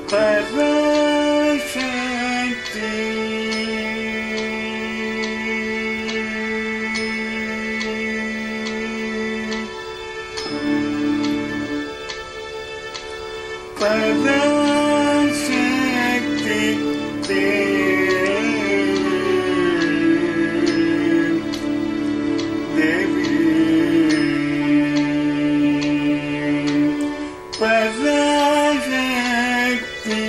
பராசக்தி பராசக்தி தேவி பராசக்தி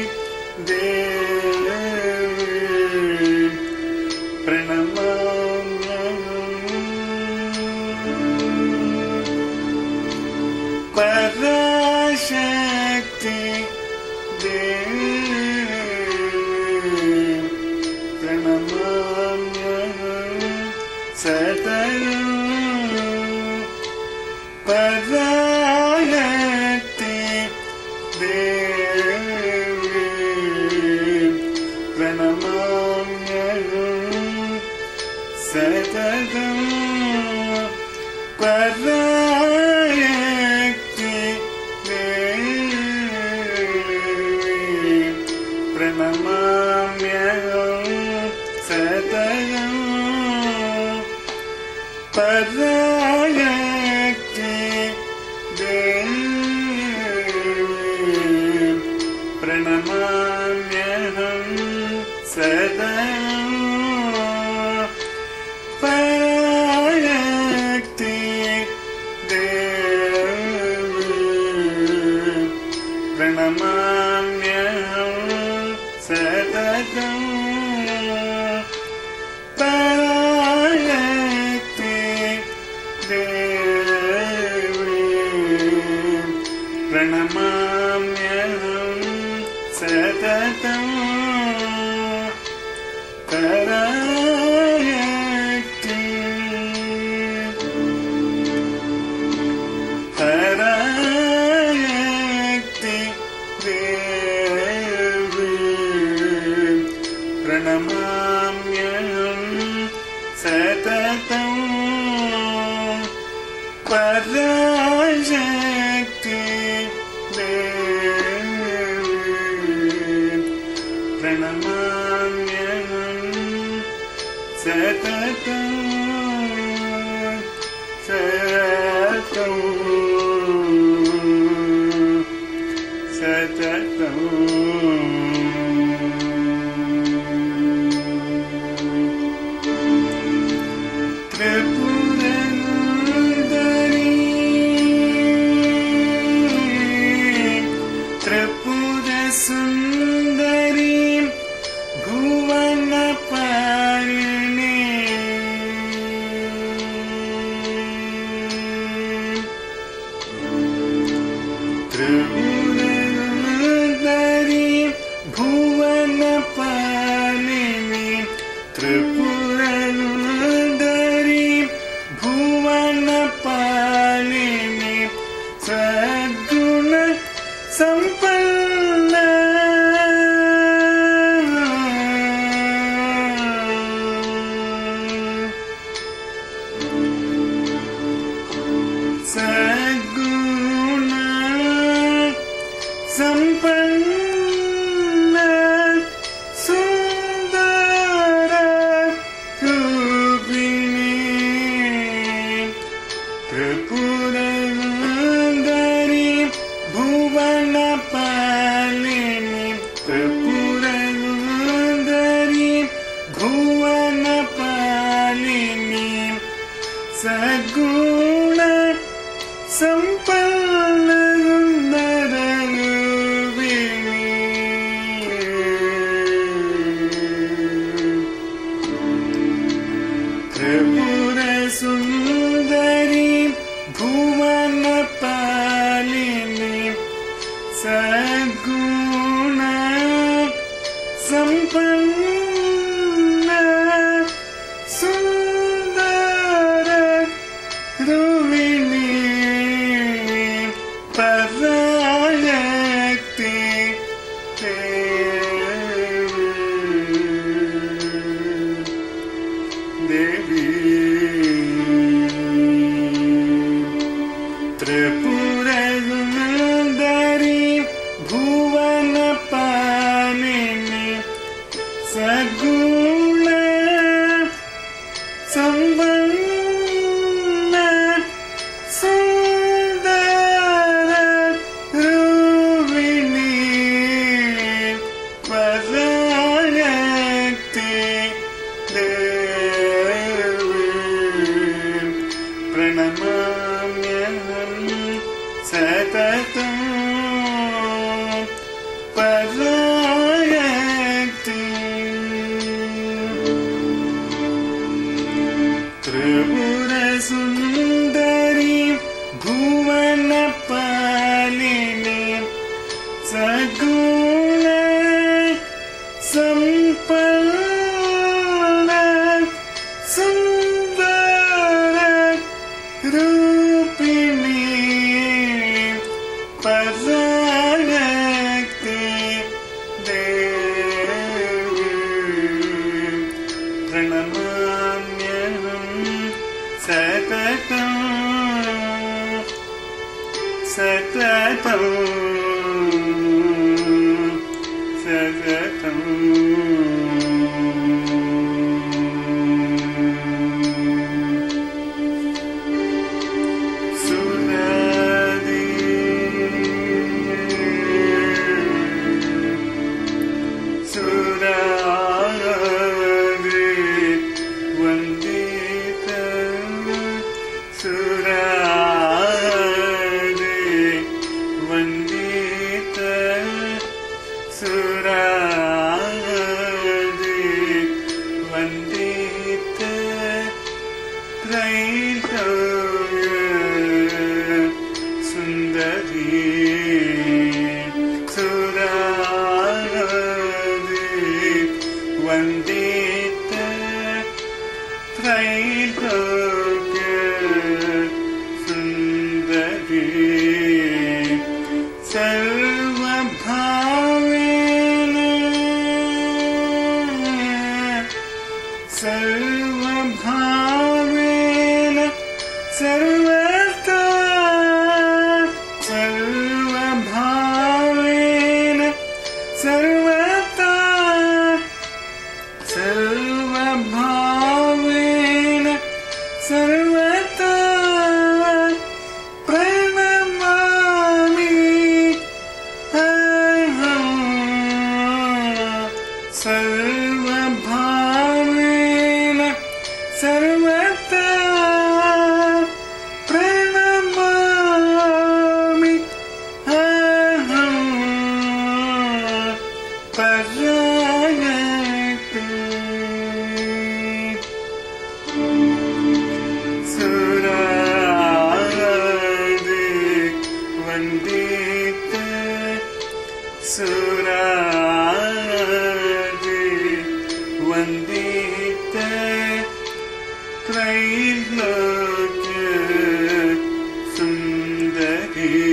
தேவி பிரணாமம் பராசக்தி பிரணாமம் சதயம் பராசக்தி தேவி பிரணாமம் சதயம் பராசக்தி பிரணாமம் சதயம் பராசக்தி பிரணாமம் சதயம் பராசக்தி பிரணாமம் சதயம் பராசக்தி பிரணாமம் சதயம் பராசக்தி பராசக்தி தேவி பிரணாமம் சதயம் பராசக்தி பிரணாமம் சதயம் त्रिपुर सुंदरी भुवन पालिनी त्रिपुर सुंदरी भुवन पालिनी त्रिपुर सुंदरी भुवन पालिनी सद्गुण संपन्न सद्गुण संपन्न सुंदर रूपिणी त्रिपुर सुंदरी भुवन पालिनी त्रिपुर सुंदरी भुवन पालिनी सद्गुण संपन्न सुंदर रूपिणी त्रिपुर सुंदरी भुवन पालिनी सद्गुण संपन्न सुंदर रूपिणी पराशक्ति देवी त्रिपुर सुंदरी भुवन सगुण संपन्न सुंदर रूपिणी पराशक्ति देवी प्रणमाम्यहं सततं सततं सततं सर्वभावेन सर्वथा सर्वभावेन सर्वथा सर्वभावेन सर्वथा प्रणमामि अहं सर्वभावेन सर्वथा प्रणमामि अहं पराशक्ति सुरादि वन्दिते सुरादि वन्दिते त्रैलोक्य सुन्दरी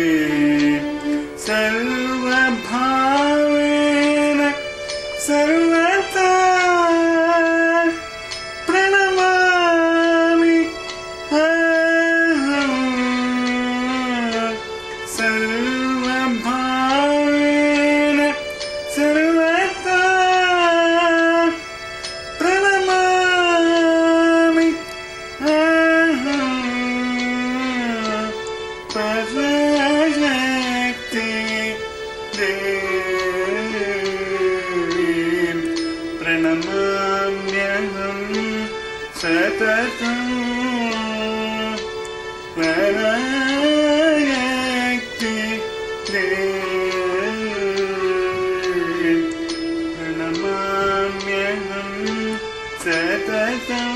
सर्वभावेन सर्वथा प्रणमामि अहं सर्वभावेन सर्वथा प्रणमामि अहं पराशक्ति देवी प्रणमाम्यहं सततं पराशक्ति देवी प्रणमाम्यहं सततं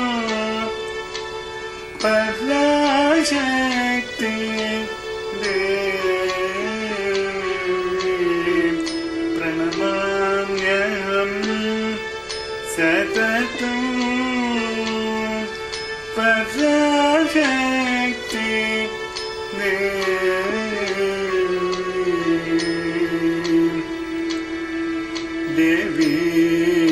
पराशक्ति देवी प्रणमाम्यहं सततं पराशक्ति देवी